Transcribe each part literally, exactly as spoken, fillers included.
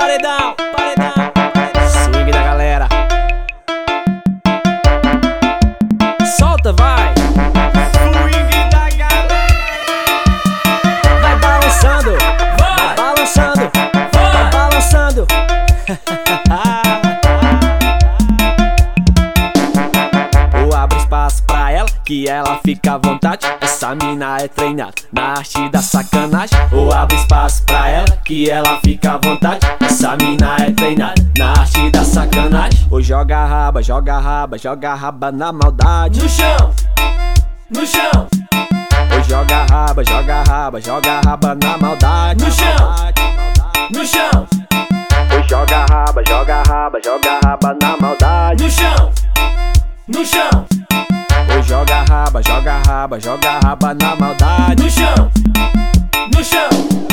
paredão, paredão, swing da galera. Solta, vai. Swing da galera. Vai balançando, vai balançando, vai balançando. Ou abre espaço pra ela, que ela fica à vontade. Essa mina é treinada na arte da sacanagem. Ou abre espaço pra ela, que ela fica à vontade. Essa mina é treinada na arte da sacanagem. Ou joga a raba, joga a raba, joga a raba na maldade. No chão, no chão. Ou joga a raba, joga a raba, joga a raba na maldade. No chão, no chão. Ou joga a raba, joga a raba, joga a raba na maldade. No chão, no chão. Ou joga a raba, joga a raba, joga a raba na maldade. No chão, no chão.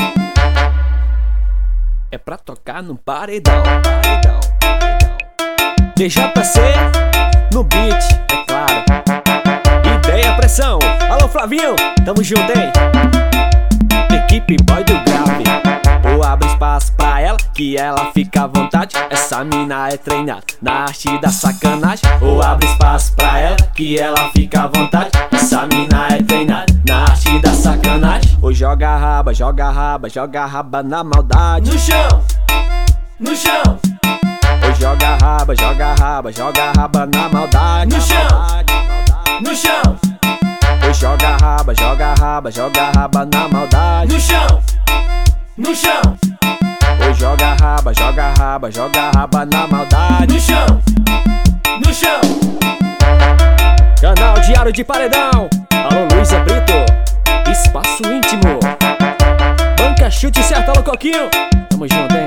É pra tocar no paredão, paredão, paredão. D J C no beat, é claro. Ideia, pressão. Alô Flavinho, tamo junto, hein? Equipe Boy do Grave. Ou abre espaço pra ela, que ela fica à vontade. Essa mina é treinada na arte da sacanagem. Ou abre espaço pra ela, que ela fica à vontade. Essa mina é treinada na arte da sacanagem. Ou joga a raba, joga a raba, joga a raba na maldade. No chão, no chão. Ou joga a raba, joga a raba, joga a raba na maldade. No chão, no chão. Ou joga a raba, joga a raba, joga a raba na maldade. No chão, no chão. Ou joga a raba, joga a raba, joga a raba na maldade. No chão, no chão. Canal Diário de Paredão. Alô Luísa Brito, espaço íntimo. Banca chute certo, alô Coquinho. Tamo junto, hein?